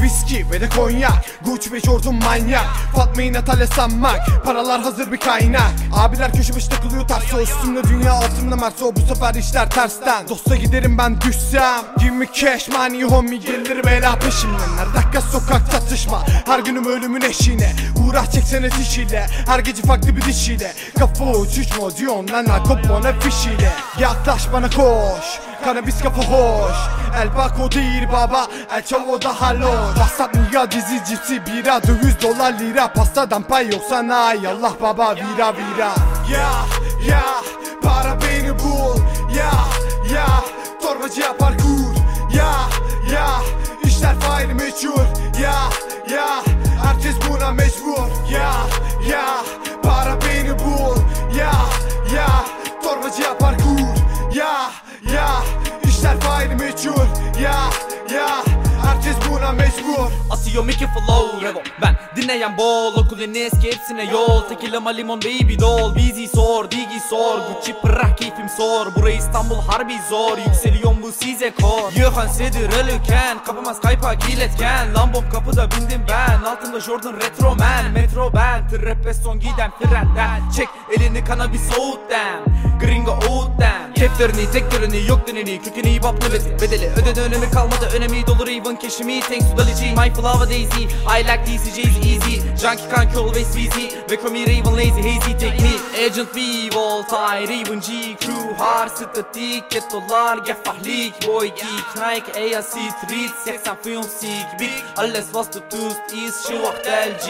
viski ve de konyak, Gucci ve Jordan manyak, Fatma'yı Natalya sanmak, paralar hazır bir kaynak. Abiler köşe başı takılıyor terso, üstümde dünya altımda merso. Bu sefer işler tersten, dosta giderim ben düşsem. Give me cash money homie, gelir bela peşimden. Her dakika sokak çatışma, her günüm ölümün eşiğine. Uğraş çeksene dişiyle, her gece farklı bir dişiyle. Kafa uçuşma diyorsun lan, akop bana fişiyle. Yaklaş bana koş, kanabis kafa hoş. El bako değil baba, el çavo daha loş. Passat ya dizi cipsi bira, $100 lira. Pastadan pay yoksa nay, Allah baba vira vira. Ya para beni bul. Ya torbacıya parkur. Ya işler faili meçhul. Ya herkes buna mecbur. Ya para beni bul. Ya torbacıya parkur. Ya işler faili meçhul. Ya herkes buna mecbur. Asıyor Mickey Flow Revo. Ben dinleyen bol, okulun eski hepsine yol. Tekilama limon baby doll. Bizi sor, digi sor. Gucci pırrak keyfim sor. Burayı İstanbul harbi zor. Yükseliyorum bu size kor. Yıkan sedir ölüken, kapamaz kaypak iletken. Lambom kapıda bindim ben, altımda Jordan retro man. Metro ben, trap son giden frenden. Çek elini kanabis soğut dem. Gringo oğut dem. Keflerini, teklerini, yok döneni. Kökeni hip hop nöbeti. Bedeli ödedi önemi kalmadı. Önemi dolur even keşimi. Thanks to Dali G, my flower daisy. I like these J's easy. Junkie can't always busy. They call me Raven lazy, hazy technique. Agent V, Voltaire, Raven G. Crew hard, statik, get dolar, gefahlik. Boy geek, Nike, Aya Street. 80 film sick, big. Alles was du tust ist şu vakt LG.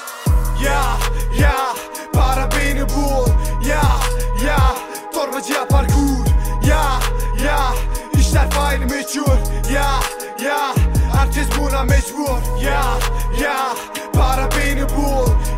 Ya para beni bul. Ya torbacıya parkur. Ya işler faili meçhul. Ya herkes buna mecbur. Ya para beni bul.